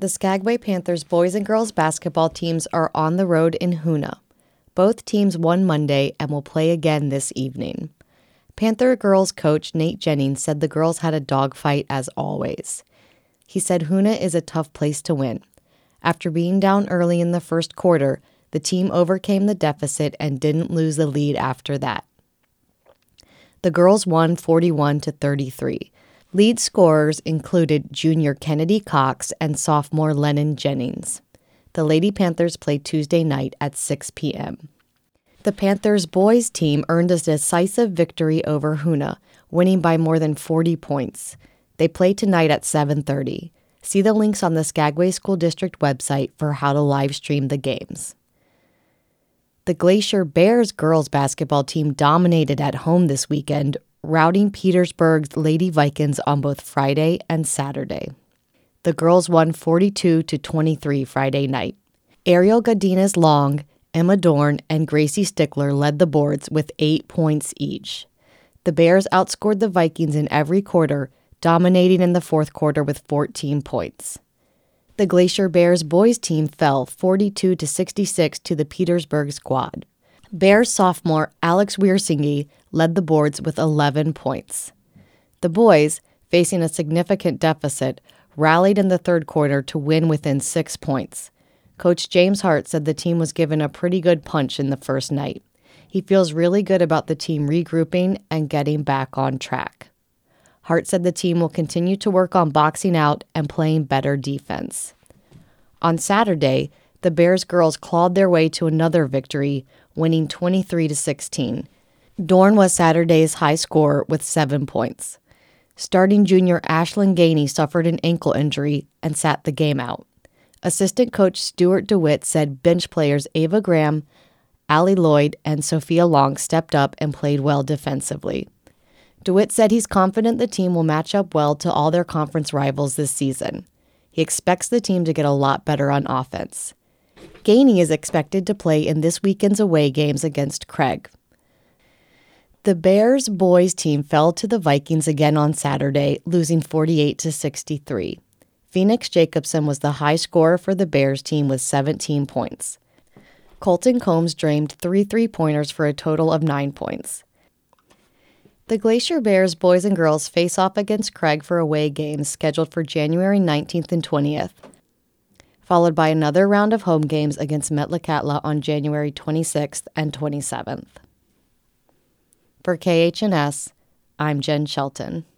The Skagway Panthers boys and girls basketball teams are on the road in Hoonah. Both teams won Monday and will play again this evening. Panther girls coach Nate Jennings said the girls had a dogfight as always. He said Hoonah is a tough place to win. After being down early in the first quarter, the team overcame the deficit and didn't lose the lead after that. The girls won 41-33. Lead scorers included junior Kennedy Cox and sophomore Lennon Jennings. The Lady Panthers played Tuesday night at 6 p.m. The Panthers boys team earned a decisive victory over Hoonah, winning by more than 40 points. They play tonight at 7:30. See the links on the Skagway School District website for how to live stream the games. The Glacier Bears girls basketball team dominated at home this weekend, routing Petersburg's Lady Vikings on both Friday and Saturday. The girls won 42-23 Friday night. Ariel Godinez-Long, Emma Dorn, and Gracie Stickler led the boards with 8 points each. The Bears outscored the Vikings in every quarter, dominating in the fourth quarter with 14 points. The Glacier Bears boys team fell 42-66 to the Petersburg squad. Bears sophomore Alex Wiersingi led the boards with 11 points. The boys, facing a significant deficit, rallied in the third quarter to win within 6 points. Coach James Hart said the team was given a pretty good punch in the first night. He feels really good about the team regrouping and getting back on track. Hart said the team will continue to work on boxing out and playing better defense. On Saturday, the Bears girls clawed their way to another victory, winning 23-16. Dorn was Saturday's high scorer with 7 points. Starting junior Ashlyn Gainey suffered an ankle injury and sat the game out. Assistant coach Stuart DeWitt said bench players Ava Graham, Allie Lloyd, and Sophia Long stepped up and played well defensively. DeWitt said he's confident the team will match up well to all their conference rivals this season. He expects the team to get a lot better on offense. Gainey is expected to play in this weekend's away games against Craig. The Bears boys team fell to the Vikings again on Saturday, losing 48-63. Phoenix Jacobson was the high scorer for the Bears team with 17 points. Colton Combs drained 3 3-pointers for a total of 9 points. The Glacier Bears boys and girls face off against Craig for away games scheduled for January 19th and 20th, followed by another round of home games against Metlakatla on January 26th and 27th. For KHNS, I'm Jen Shelton.